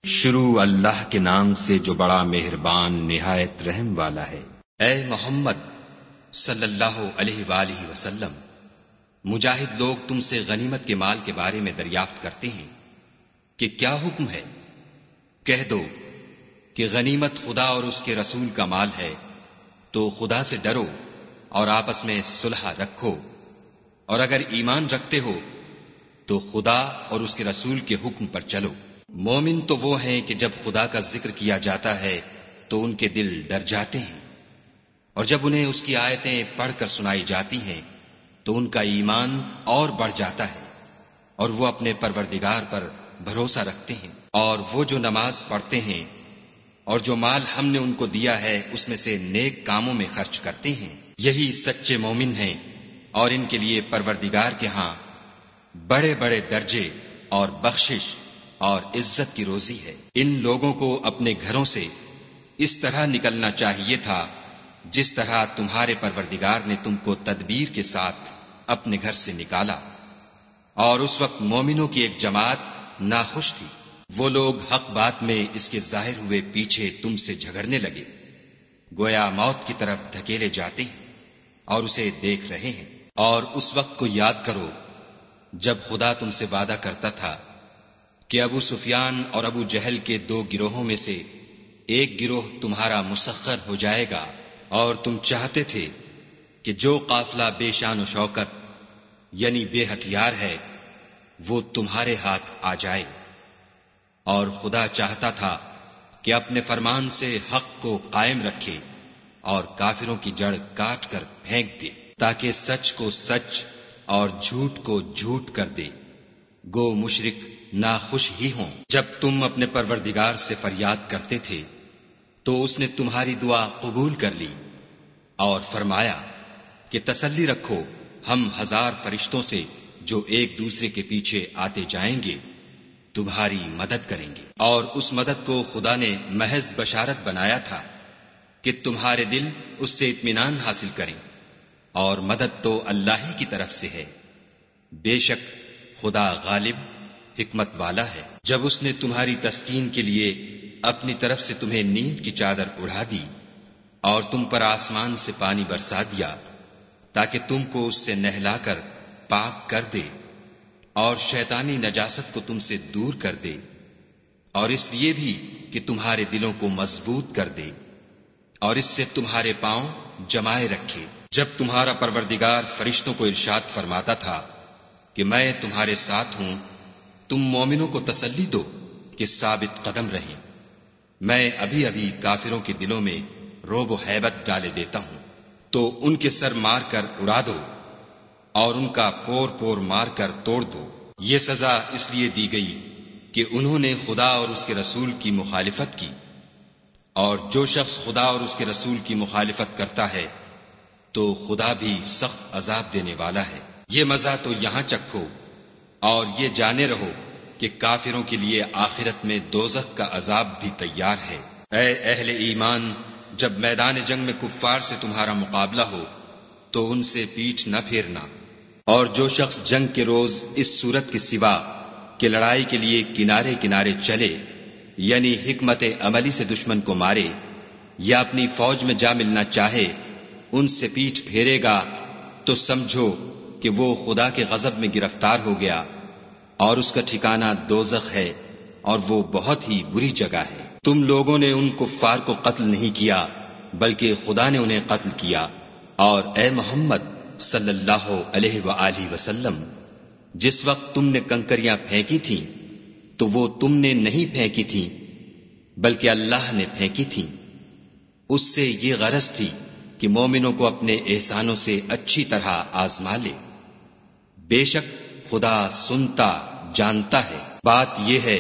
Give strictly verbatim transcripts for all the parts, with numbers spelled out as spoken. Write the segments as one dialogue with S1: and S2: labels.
S1: شروع اللہ کے نام سے جو بڑا مہربان نہایت رحم والا ہے۔ اے محمد صلی اللہ علیہ وآلہ وسلم، مجاہد لوگ تم سے غنیمت کے مال کے بارے میں دریافت کرتے ہیں کہ کیا حکم ہے؟ کہہ دو کہ غنیمت خدا اور اس کے رسول کا مال ہے، تو خدا سے ڈرو اور آپس میں صلح رکھو، اور اگر ایمان رکھتے ہو تو خدا اور اس کے رسول کے حکم پر چلو۔ مومن تو وہ ہیں کہ جب خدا کا ذکر کیا جاتا ہے تو ان کے دل ڈر جاتے ہیں، اور جب انہیں اس کی آیتیں پڑھ کر سنائی جاتی ہیں تو ان کا ایمان اور بڑھ جاتا ہے، اور وہ اپنے پروردگار پر بھروسہ رکھتے ہیں، اور وہ جو نماز پڑھتے ہیں اور جو مال ہم نے ان کو دیا ہے اس میں سے نیک کاموں میں خرچ کرتے ہیں، یہی سچے مومن ہیں، اور ان کے لیے پروردگار کے ہاں بڑے بڑے درجے اور بخشش اور عزت کی روزی ہے۔ ان لوگوں کو اپنے گھروں سے اس طرح نکلنا چاہیے تھا جس طرح تمہارے پروردگار نے تم کو تدبیر کے ساتھ اپنے گھر سے نکالا، اور اس وقت مومنوں کی ایک جماعت ناخوش تھی۔ وہ لوگ حق بات میں اس کے ظاہر ہوئے پیچھے تم سے جھگڑنے لگے، گویا موت کی طرف دھکیلے جاتے ہیں اور اسے دیکھ رہے ہیں۔ اور اس وقت کو یاد کرو جب خدا تم سے وعدہ کرتا تھا کہ ابو سفیان اور ابو جہل کے دو گروہوں میں سے ایک گروہ تمہارا مسخر ہو جائے گا، اور تم چاہتے تھے کہ جو قافلہ بے شان و شوکت یعنی بے ہتھیار ہے وہ تمہارے ہاتھ آ جائے، اور خدا چاہتا تھا کہ اپنے فرمان سے حق کو قائم رکھے اور کافروں کی جڑ کاٹ کر پھینک دے، تاکہ سچ کو سچ اور جھوٹ کو جھوٹ کر دے۔ گو مشرک ناخوش ہی ہوں۔ جب تم اپنے پروردگار سے فریاد کرتے تھے تو اس نے تمہاری دعا قبول کر لی اور فرمایا کہ تسلی رکھو، ہم ہزار فرشتوں سے جو ایک دوسرے کے پیچھے آتے جائیں گے تمہاری مدد کریں گے۔ اور اس مدد کو خدا نے محض بشارت بنایا تھا کہ تمہارے دل اس سے اطمینان حاصل کریں، اور مدد تو اللہ ہی کی طرف سے ہے، بے شک خدا غالب حکمت والا ہے۔ جب اس نے تمہاری تسکین کے لیے اپنی طرف سے تمہیں نیند کی چادر اڑا دی اور تم پر آسمان سے پانی برسا دیا تاکہ تم کو اس سے نہلا کر پاک کر دے، اور شیطانی نجاست کو تم سے دور کر دے، اور اس لیے بھی کہ تمہارے دلوں کو مضبوط کر دے اور اس سے تمہارے پاؤں جمائے رکھے۔ جب تمہارا پروردگار فرشتوں کو ارشاد فرماتا تھا کہ میں تمہارے ساتھ ہوں، تم مومنوں کو تسلی دو کہ ثابت قدم رہیں، میں ابھی ابھی کافروں کے دلوں میں رعب و ہیبت ڈالے دیتا ہوں، تو ان کے سر مار کر اڑا دو اور ان کا پور پور مار کر توڑ دو۔ یہ سزا اس لیے دی گئی کہ انہوں نے خدا اور اس کے رسول کی مخالفت کی، اور جو شخص خدا اور اس کے رسول کی مخالفت کرتا ہے تو خدا بھی سخت عذاب دینے والا ہے۔ یہ مزہ تو یہاں چکھو اور یہ جانے رہو کہ کافروں کے لیے آخرت میں دوزخ کا عذاب بھی تیار ہے۔ اے اہل ایمان، جب میدان جنگ میں کفار سے تمہارا مقابلہ ہو تو ان سے پیٹھ نہ پھیرنا، اور جو شخص جنگ کے روز اس صورت کے سوا کہ لڑائی کے لیے کنارے کنارے چلے، یعنی حکمت عملی سے دشمن کو مارے یا اپنی فوج میں جا ملنا چاہے، ان سے پیٹھ پھیرے گا تو سمجھو کہ وہ خدا کے غضب میں گرفتار ہو گیا، اور اس کا ٹھکانہ دوزخ ہے، اور وہ بہت ہی بری جگہ ہے۔ تم لوگوں نے ان کفار کو قتل نہیں کیا بلکہ خدا نے انہیں قتل کیا، اور اے محمد صلی اللہ علیہ وآلہ وسلم، جس وقت تم نے کنکریاں پھینکی تھیں تو وہ تم نے نہیں پھینکی تھیں بلکہ اللہ نے پھینکی تھیں۔ اس سے یہ غرض تھی کہ مومنوں کو اپنے احسانوں سے اچھی طرح آزما لے، بے شک خدا سنتا جانتا ہے۔ بات یہ ہے،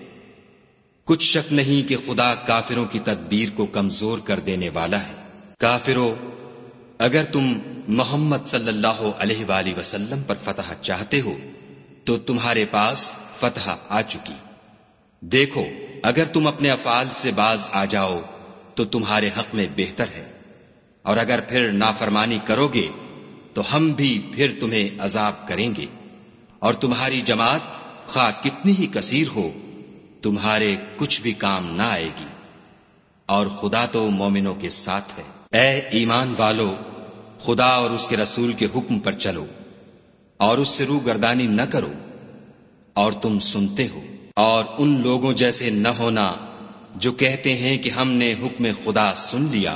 S1: کچھ شک نہیں کہ خدا کافروں کی تدبیر کو کمزور کر دینے والا ہے۔ کافروں، اگر تم محمد صلی اللہ علیہ وآلہ وسلم پر فتح چاہتے ہو تو تمہارے پاس فتح آ چکی۔ دیکھو، اگر تم اپنے افعال سے باز آ جاؤ تو تمہارے حق میں بہتر ہے، اور اگر پھر نافرمانی کرو گے تو ہم بھی پھر تمہیں عذاب کریں گے، اور تمہاری جماعت خواہ کتنی ہی کثیر ہو تمہارے کچھ بھی کام نہ آئے گی، اور خدا تو مومنوں کے ساتھ ہے۔ اے ایمان والو، خدا اور اس کے رسول کے حکم پر چلو اور اس سے روگردانی نہ کرو، اور تم سنتے ہو، اور ان لوگوں جیسے نہ ہونا جو کہتے ہیں کہ ہم نے حکم خدا سن لیا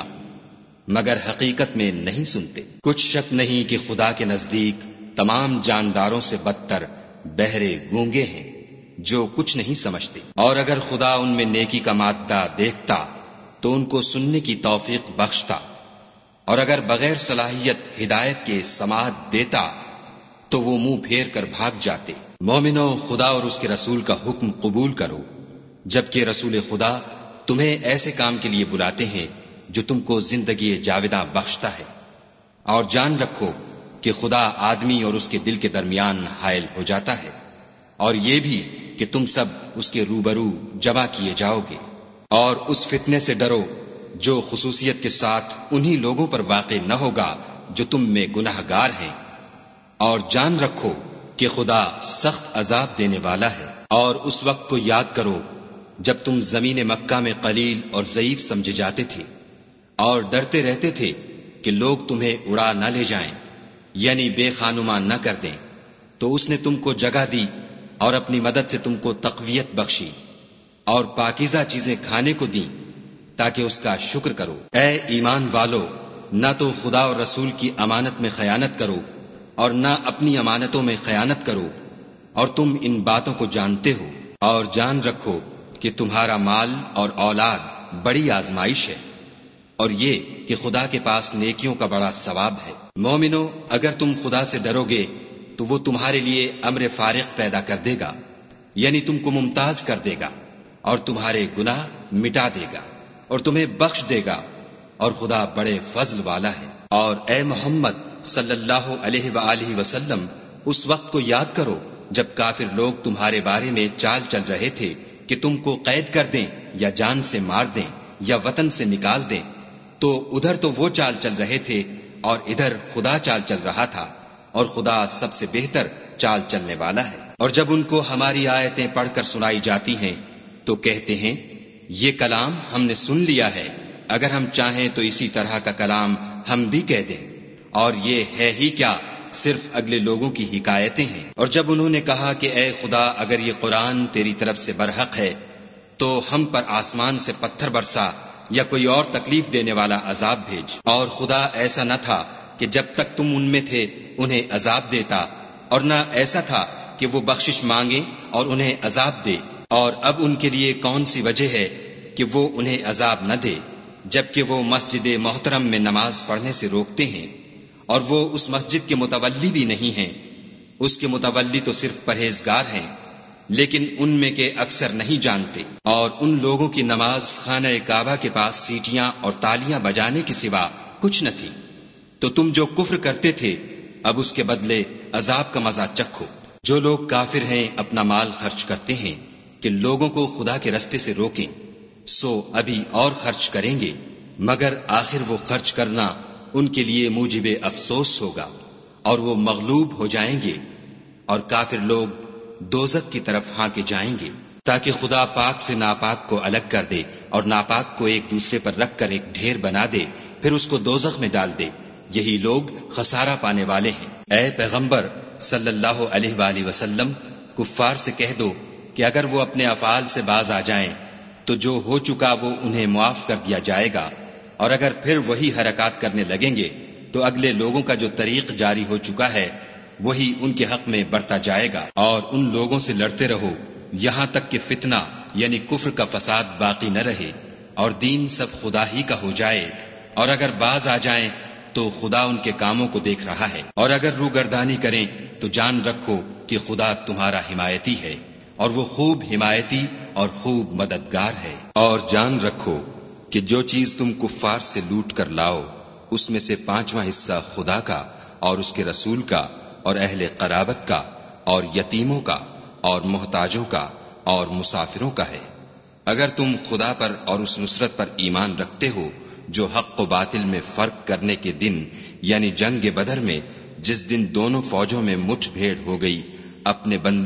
S1: مگر حقیقت میں نہیں سنتے۔ کچھ شک نہیں کہ خدا کے نزدیک تمام جانداروں سے بدتر بہرے گونگے ہیں جو کچھ نہیں سمجھتے، اور اگر خدا ان میں نیکی کا مادہ دیکھتا تو ان کو سننے کی توفیق بخشتا، اور اگر بغیر صلاحیت ہدایت کے سماعت دیتا تو وہ منہ پھیر کر بھاگ جاتے۔ مومنو، خدا اور اس کے رسول کا حکم قبول کرو، جبکہ رسول خدا تمہیں ایسے کام کے لیے بلاتے ہیں جو تم کو زندگی جاوداں بخشتا ہے، اور جان رکھو کہ خدا آدمی اور اس کے دل کے درمیان حائل ہو جاتا ہے، اور یہ بھی کہ تم سب اس کے روبرو جمع کیے جاؤ گے، اور اس فتنے سے ڈرو جو خصوصیت کے ساتھ انہی لوگوں پر واقع نہ ہوگا جو تم میں گناہ گار ہیں، اور جان رکھو کہ خدا سخت عذاب دینے والا ہے۔ اور اس وقت کو یاد کرو جب تم زمین مکہ میں قلیل اور ضعیف سمجھے جاتے تھے اور ڈرتے رہتے تھے کہ لوگ تمہیں اڑا نہ لے جائیں، یعنی بے خانما نہ کر دیں، تو اس نے تم کو جگہ دی اور اپنی مدد سے تم کو تقویت بخشی اور پاکیزہ چیزیں کھانے کو دیں تاکہ اس کا شکر کرو۔ اے ایمان والو، نہ تو خدا اور رسول کی امانت میں خیانت کرو اور نہ اپنی امانتوں میں خیانت کرو، اور تم ان باتوں کو جانتے ہو، اور جان رکھو کہ تمہارا مال اور اولاد بڑی آزمائش ہے، اور یہ کہ خدا کے پاس نیکیوں کا بڑا ثواب ہے۔ مومنو، اگر تم خدا سے ڈرو گے تو وہ تمہارے لیے امر فارغ پیدا کر دے گا، یعنی تم کو ممتاز کر دے گا اور تمہارے گناہ مٹا دے گا اور تمہیں بخش دے گا، اور خدا بڑے فضل والا ہے۔ اور اے محمد صلی اللہ علیہ وآلہ وسلم، اس وقت کو یاد کرو جب کافر لوگ تمہارے بارے میں چال چل رہے تھے کہ تم کو قید کر دیں یا جان سے مار دیں یا وطن سے نکال دیں، تو ادھر تو وہ چال چل رہے تھے اور ادھر خدا چال چل رہا تھا، اور خدا سب سے بہتر چال چلنے والا ہے۔ اور جب ان کو ہماری آیتیں پڑھ کر سنائی جاتی ہیں تو کہتے ہیں یہ کلام ہم نے سن لیا ہے، اگر ہم چاہیں تو اسی طرح کا کلام ہم بھی کہہ دیں، اور یہ ہے ہی کیا، صرف اگلے لوگوں کی حکایتیں ہیں۔ اور جب انہوں نے کہا کہ اے خدا، اگر یہ قرآن تیری طرف سے برحق ہے تو ہم پر آسمان سے پتھر برسا یا کوئی اور تکلیف دینے والا عذاب بھیج۔ اور خدا ایسا نہ تھا کہ جب تک تم ان میں تھے انہیں عذاب دیتا، اور نہ ایسا تھا کہ وہ بخشش مانگے اور انہیں عذاب دے۔ اور اب ان کے لیے کون سی وجہ ہے کہ وہ انہیں عذاب نہ دے، جبکہ وہ مسجد محترم میں نماز پڑھنے سے روکتے ہیں، اور وہ اس مسجد کے متولی بھی نہیں ہیں، اس کے متولی تو صرف پرہیزگار ہیں، لیکن ان میں کے اکثر نہیں جانتے۔ اور ان لوگوں کی نماز خانہ کعبہ کے پاس سیٹیاں اور تالیاں بجانے کے سوا کچھ نہ تھی، تو تم جو کفر کرتے تھے اب اس کے بدلے عذاب کا مزہ چکھو۔ جو لوگ کافر ہیں اپنا مال خرچ کرتے ہیں کہ لوگوں کو خدا کے رستے سے روکیں، سو ابھی اور خرچ کریں گے، مگر آخر وہ خرچ کرنا ان کے لیے موجب افسوس ہوگا، اور وہ مغلوب ہو جائیں گے، اور کافر لوگ دوزخ کی طرف ہانکے جائیں گے، تاکہ خدا پاک سے ناپاک کو الگ کر دے اور ناپاک کو ایک دوسرے پر رکھ کر ایک ڈھیر بنا دے، پھر اس کو دوزخ میں ڈال دے۔ یہی لوگ خسارہ پانے والے ہیں۔ اے پیغمبر صلی اللہ علیہ وآلہ وسلم، کفار سے کہہ دو کہ اگر وہ اپنے افعال سے باز آ جائیں تو جو ہو چکا وہ انہیں معاف کر دیا جائے گا، اور اگر پھر وہی حرکات کرنے لگیں گے تو اگلے لوگوں کا جو طریق جاری ہو چکا ہے وہی ان کے حق میں برتا جائے گا۔ اور ان لوگوں سے لڑتے رہو یہاں تک کہ فتنہ یعنی کفر کا فساد باقی نہ رہے اور دین سب خدا ہی کا ہو جائے، اور اگر باز آ جائیں تو خدا ان کے کاموں کو دیکھ رہا ہے، اور اگر روگردانی کریں تو جان رکھو کہ خدا تمہارا حمایتی ہے، اور وہ خوب حمایتی اور خوب مددگار ہے۔ اور جان رکھو کہ جو چیز تم کفار سے لوٹ کر لاؤ اس میں سے پانچواں حصہ خدا کا اور اس کے رسول کا اور اہل قرابت کا اور یتیموں کا اور محتاجوں کا اور مسافروں کا ہے، اگر تم خدا پر اور اس نصرت پر ایمان رکھتے ہو جو حق و باطل میں فرق کرنے کے دن یعنی جنگ بدر میں، جس دن دونوں فوجوں میں مٹھ بھیڑ ہو گئی، اپنے بندے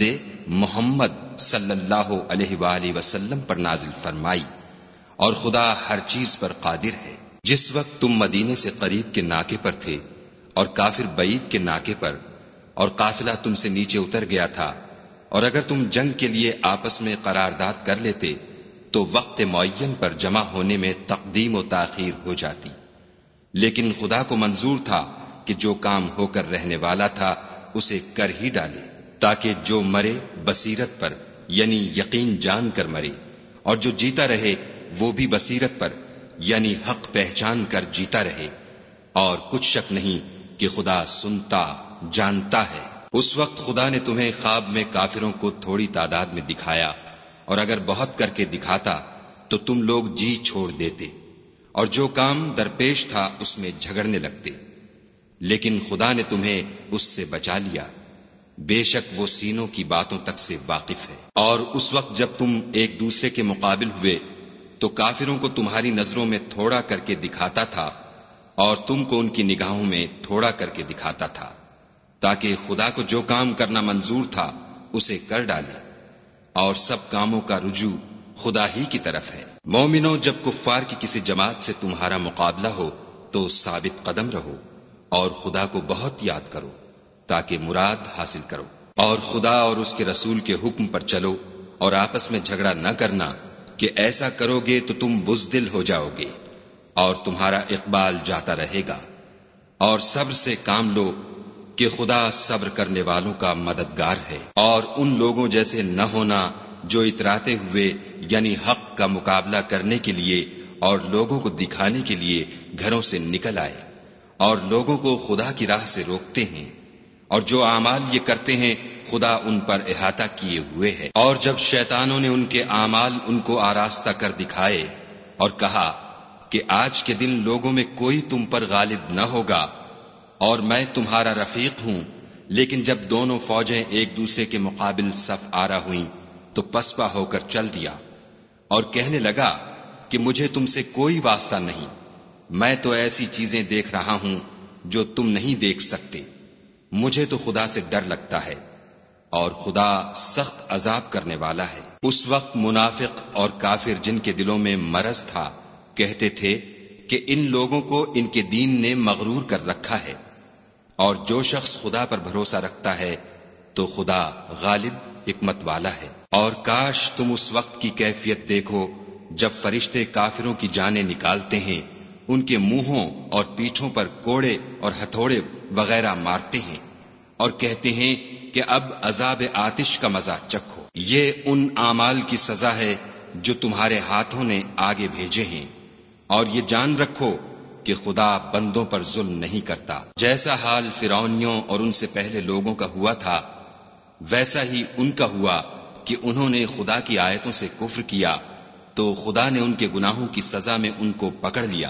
S1: محمد صلی اللہ علیہ وآلہ وسلم پر نازل فرمائی، اور خدا ہر چیز پر قادر ہے۔ جس وقت تم مدینے سے قریب کے ناکے پر تھے اور کافر بعید کے ناکے پر، اور قافلہ تم سے نیچے اتر گیا تھا، اور اگر تم جنگ کے لیے آپس میں قرارداد کر لیتے تو وقت معین پر جمع ہونے میں تقدیم و تاخیر ہو جاتی، لیکن خدا کو منظور تھا کہ جو کام ہو کر رہنے والا تھا اسے کر ہی ڈالے، تاکہ جو مرے بصیرت پر یعنی یقین جان کر مرے، اور جو جیتا رہے وہ بھی بصیرت پر یعنی حق پہچان کر جیتا رہے، اور کچھ شک نہیں کہ خدا سنتا جانتا ہے۔ اس وقت خدا نے تمہیں خواب میں کافروں کو تھوڑی تعداد میں دکھایا، اور اگر بہت کر کے دکھاتا تو تم لوگ جی چھوڑ دیتے، اور جو کام درپیش تھا اس میں جھگڑنے لگتے، لیکن خدا نے تمہیں اس سے بچا لیا، بے شک وہ سینوں کی باتوں تک سے واقف ہے۔ اور اس وقت جب تم ایک دوسرے کے مقابل ہوئے تو کافروں کو تمہاری نظروں میں تھوڑا کر کے دکھاتا تھا، اور تم کو ان کی نگاہوں میں تھوڑا کر کے دکھاتا تھا، تاکہ خدا کو جو کام کرنا منظور تھا اسے کر ڈالے، اور سب کاموں کا رجوع خدا ہی کی طرف ہے۔ مومنو، جب کفار کی کسی جماعت سے تمہارا مقابلہ ہو تو ثابت قدم رہو، اور خدا کو بہت یاد کرو تاکہ مراد حاصل کرو، اور خدا اور اس کے رسول کے حکم پر چلو، اور آپس میں جھگڑا نہ کرنا کہ ایسا کرو گے تو تم بزدل ہو جاؤ گے اور تمہارا اقبال جاتا رہے گا، اور صبر سے کام لو کہ خدا صبر کرنے والوں کا مددگار ہے۔ اور ان لوگوں جیسے نہ ہونا جو اتراتے ہوئے یعنی حق کا مقابلہ کرنے کے لیے اور لوگوں کو دکھانے کے لیے گھروں سے نکل آئے اور لوگوں کو خدا کی راہ سے روکتے ہیں، اور جو اعمال یہ کرتے ہیں خدا ان پر احاطہ کیے ہوئے ہے۔ اور جب شیطانوں نے ان کے اعمال ان کو آراستہ کر دکھائے اور کہا کہ آج کے دن لوگوں میں کوئی تم پر غالب نہ ہوگا اور میں تمہارا رفیق ہوں، لیکن جب دونوں فوجیں ایک دوسرے کے مقابل صف آرا ہوئیں تو پسپا ہو کر چل دیا اور کہنے لگا کہ مجھے تم سے کوئی واسطہ نہیں، میں تو ایسی چیزیں دیکھ رہا ہوں جو تم نہیں دیکھ سکتے، مجھے تو خدا سے ڈر لگتا ہے، اور خدا سخت عذاب کرنے والا ہے۔ اس وقت منافق اور کافر جن کے دلوں میں مرض تھا کہتے تھے کہ ان لوگوں کو ان کے دین نے مغرور کر رکھا ہے، اور جو شخص خدا پر بھروسہ رکھتا ہے تو خدا غالب حکمت والا ہے۔ اور کاش تم اس وقت کی کیفیت دیکھو جب فرشتے کافروں کی جانیں نکالتے ہیں، ان کے منہوں اور پیٹھوں پر کوڑے اور ہتھوڑے وغیرہ مارتے ہیں اور کہتے ہیں کہ اب عذاب آتش کا مزہ چکھو، یہ ان اعمال کی سزا ہے جو تمہارے ہاتھوں نے آگے بھیجے ہیں، اور یہ جان رکھو کہ خدا بندوں پر ظلم نہیں کرتا۔ جیسا حال فرعونیوں اور ان سے پہلے لوگوں کا ہوا تھا ویسا ہی ان کا ہوا کہ انہوں نے خدا کی آیتوں سے کفر کیا تو خدا نے ان کے گناہوں کی سزا میں ان کو پکڑ لیا،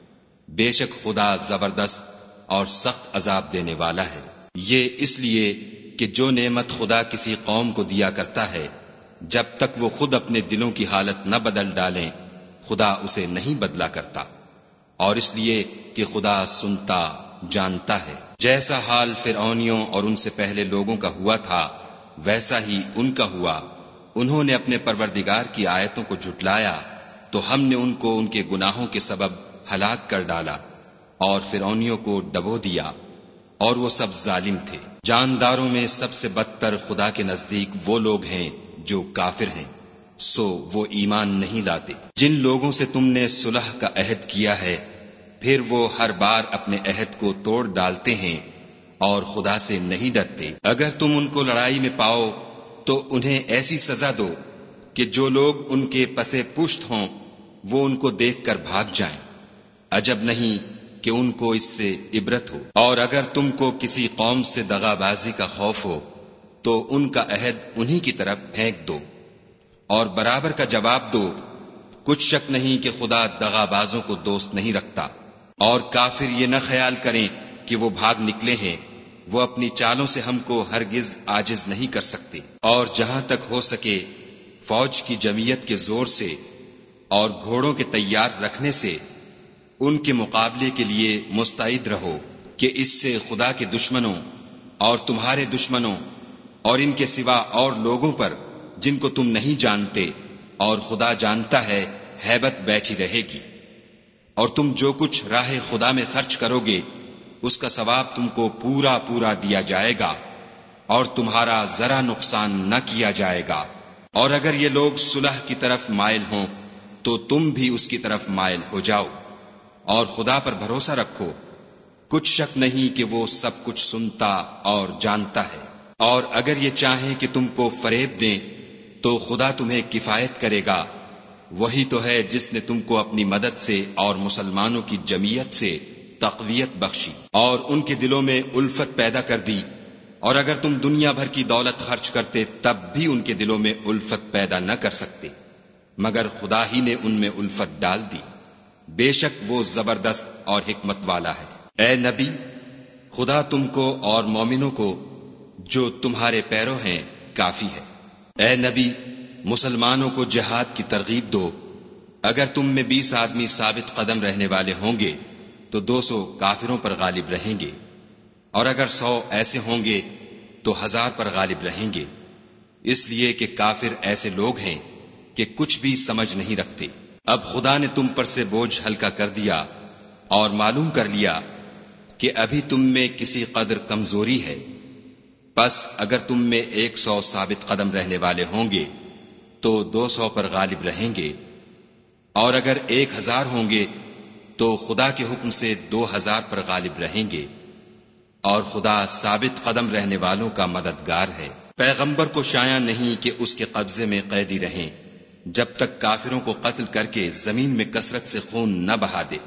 S1: بے شک خدا زبردست اور سخت عذاب دینے والا ہے۔ یہ اس لیے کہ جو نعمت خدا کسی قوم کو دیا کرتا ہے جب تک وہ خود اپنے دلوں کی حالت نہ بدل ڈالیں خدا اسے نہیں بدلا کرتا، اور اس لیے کہ خدا سنتا جانتا ہے۔ جیسا حال فرعونیوں اور ان سے پہلے لوگوں کا ہوا تھا ویسا ہی ان کا ہوا، انہوں نے اپنے پروردگار کی آیتوں کو جھٹلایا تو ہم نے ان کو ان کے گناہوں کے سبب ہلاک کر ڈالا اور فرعونیوں کو ڈبو دیا، اور وہ سب ظالم تھے۔ جانداروں میں سب سے بدتر خدا کے نزدیک وہ لوگ ہیں جو کافر ہیں، سو وہ ایمان نہیں لاتے۔ جن لوگوں سے تم نے صلح کا عہد کیا ہے پھر وہ ہر بار اپنے عہد کو توڑ ڈالتے ہیں اور خدا سے نہیں ڈرتے۔ اگر تم ان کو لڑائی میں پاؤ تو انہیں ایسی سزا دو کہ جو لوگ ان کے پسے پشت ہوں وہ ان کو دیکھ کر بھاگ جائیں، عجب نہیں کہ ان کو اس سے عبرت ہو۔ اور اگر تم کو کسی قوم سے دغا بازی کا خوف ہو تو ان کا عہد انہی کی طرف پھینک دو اور برابر کا جواب دو، کچھ شک نہیں کہ خدا دغا بازوں کو دوست نہیں رکھتا۔ اور کافر یہ نہ خیال کریں کہ وہ بھاگ نکلے ہیں، وہ اپنی چالوں سے ہم کو ہرگز عاجز نہیں کر سکتے۔ اور جہاں تک ہو سکے فوج کی جمعیت کے زور سے اور گھوڑوں کے تیار رکھنے سے ان کے مقابلے کے لیے مستعد رہو کہ اس سے خدا کے دشمنوں اور تمہارے دشمنوں اور ان کے سوا اور لوگوں پر جن کو تم نہیں جانتے، اور خدا جانتا ہے، ہیبت بیٹھی رہے گی۔ اور تم جو کچھ راہ خدا میں خرچ کرو گے اس کا ثواب تم کو پورا پورا دیا جائے گا، اور تمہارا ذرا نقصان نہ کیا جائے گا۔ اور اگر یہ لوگ صلح کی طرف مائل ہوں تو تم بھی اس کی طرف مائل ہو جاؤ، اور خدا پر بھروسہ رکھو، کچھ شک نہیں کہ وہ سب کچھ سنتا اور جانتا ہے۔ اور اگر یہ چاہیں کہ تم کو فریب دیں تو خدا تمہیں کفایت کرے گا، وہی تو ہے جس نے تم کو اپنی مدد سے اور مسلمانوں کی جمعیت سے تقویت بخشی اور ان کے دلوں میں الفت پیدا کر دی۔ اور اگر تم دنیا بھر کی دولت خرچ کرتے تب بھی ان کے دلوں میں الفت پیدا نہ کر سکتے، مگر خدا ہی نے ان میں الفت ڈال دی۔ بے شک وہ زبردست اور حکمت والا ہے۔ اے نبی، خدا تم کو اور مومنوں کو جو تمہارے پیرو ہیں کافی ہے۔ اے نبی، مسلمانوں کو جہاد کی ترغیب دو۔ اگر تم میں بیس آدمی ثابت قدم رہنے والے ہوں گے تو دو سو کافروں پر غالب رہیں گے، اور اگر سو ایسے ہوں گے تو ہزار پر غالب رہیں گے، اس لیے کہ کافر ایسے لوگ ہیں کہ کچھ بھی سمجھ نہیں رکھتے۔ اب خدا نے تم پر سے بوجھ ہلکا کر دیا اور معلوم کر لیا کہ ابھی تم میں کسی قدر کمزوری ہے، پس اگر تم میں ایک سو ثابت قدم رہنے والے ہوں گے تو دو سو پر غالب رہیں گے، اور اگر ایک ہزار ہوں گے تو خدا کے حکم سے دو ہزار پر غالب رہیں گے، اور خدا ثابت قدم رہنے والوں کا مددگار ہے۔ پیغمبر کو شایع نہیں کہ اس کے قبضے میں قیدی رہیں جب تک کافروں کو قتل کر کے زمین میں کثرت سے خون نہ بہا دے۔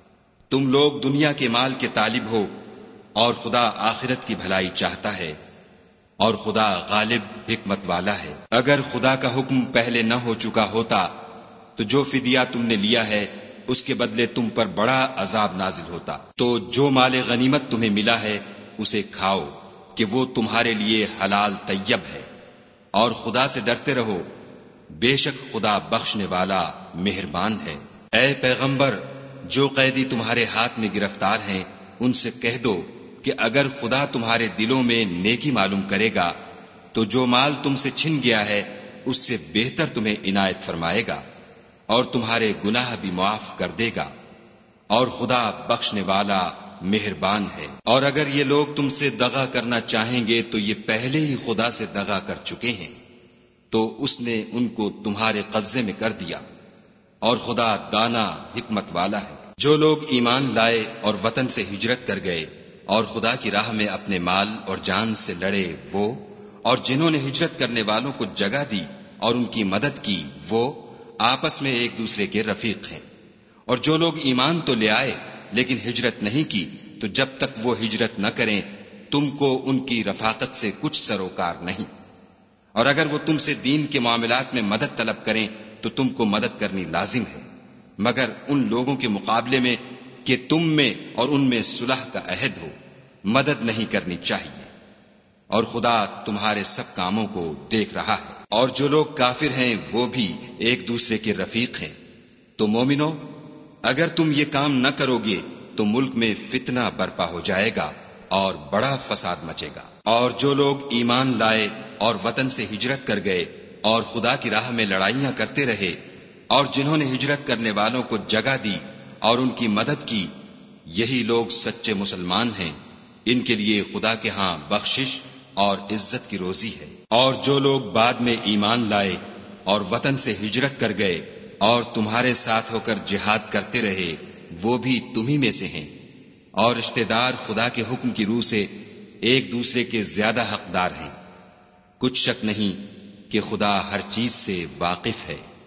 S1: تم لوگ دنیا کے مال کے طالب ہو اور خدا آخرت کی بھلائی چاہتا ہے، اور خدا غالب حکمت والا ہے۔ اگر خدا کا حکم پہلے نہ ہو چکا ہوتا تو جو فدیہ تم نے لیا ہے اس کے بدلے تم پر بڑا عذاب نازل ہوتا۔ تو جو مال غنیمت تمہیں ملا ہے اسے کھاؤ کہ وہ تمہارے لیے حلال طیب ہے، اور خدا سے ڈرتے رہو، بے شک خدا بخشنے والا مہربان ہے۔ اے پیغمبر، جو قیدی تمہارے ہاتھ میں گرفتار ہیں ان سے کہہ دو کہ اگر خدا تمہارے دلوں میں نیکی معلوم کرے گا تو جو مال تم سے چھن گیا ہے اس سے بہتر تمہیں عنایت فرمائے گا، اور تمہارے گناہ بھی معاف کر دے گا، اور خدا بخشنے والا مہربان ہے۔ اور اگر یہ لوگ تم سے دغا کرنا چاہیں گے تو یہ پہلے ہی خدا سے دغا کر چکے ہیں، تو اس نے ان کو تمہارے قبضے میں کر دیا، اور خدا دانا حکمت والا ہے۔ جو لوگ ایمان لائے اور وطن سے ہجرت کر گئے اور خدا کی راہ میں اپنے مال اور جان سے لڑے وہ، اور جنہوں نے ہجرت کرنے والوں کو جگہ دی اور ان کی مدد کی وہ، آپس میں ایک دوسرے کے رفیق ہیں۔ اور جو لوگ ایمان تو لے آئے لیکن ہجرت نہیں کی تو جب تک وہ ہجرت نہ کریں تم کو ان کی رفاقت سے کچھ سروکار نہیں، اور اگر وہ تم سے دین کے معاملات میں مدد طلب کریں تو تم کو مدد کرنی لازم ہے، مگر ان لوگوں کے مقابلے میں کہ تم میں اور ان میں صلح کا عہد ہو مدد نہیں کرنی چاہیے، اور خدا تمہارے سب کاموں کو دیکھ رہا ہے۔ اور جو لوگ کافر ہیں وہ بھی ایک دوسرے کے رفیق ہیں۔ تو مومنو، اگر تم یہ کام نہ کرو گے تو ملک میں فتنہ برپا ہو جائے گا اور بڑا فساد مچے گا۔ اور جو لوگ ایمان لائے اور وطن سے ہجرت کر گئے اور خدا کی راہ میں لڑائیاں کرتے رہے، اور جنہوں نے ہجرت کرنے والوں کو جگہ دی اور ان کی مدد کی، یہی لوگ سچے مسلمان ہیں، ان کے لیے خدا کے ہاں بخشش اور عزت کی روزی ہے۔ اور جو لوگ بعد میں ایمان لائے اور وطن سے ہجرت کر گئے اور تمہارے ساتھ ہو کر جہاد کرتے رہے، وہ بھی تمہی میں سے ہیں، اور رشتہ دار خدا کے حکم کی روح سے ایک دوسرے کے زیادہ حقدار ہیں۔ کچھ شک نہیں کہ خدا ہر چیز سے واقف ہے۔